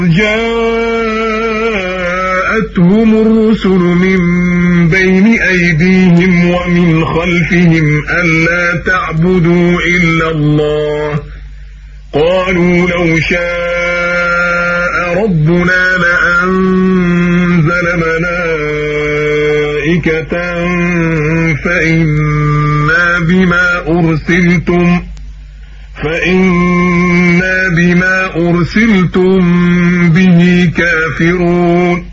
جاءتهم الرسل من بين أيديهم ومن خلفهم ألا تعبدوا إلا الله قالوا لو شاء ربنا لأنزل ملائكة فإنا بما أرسلتم به كافرون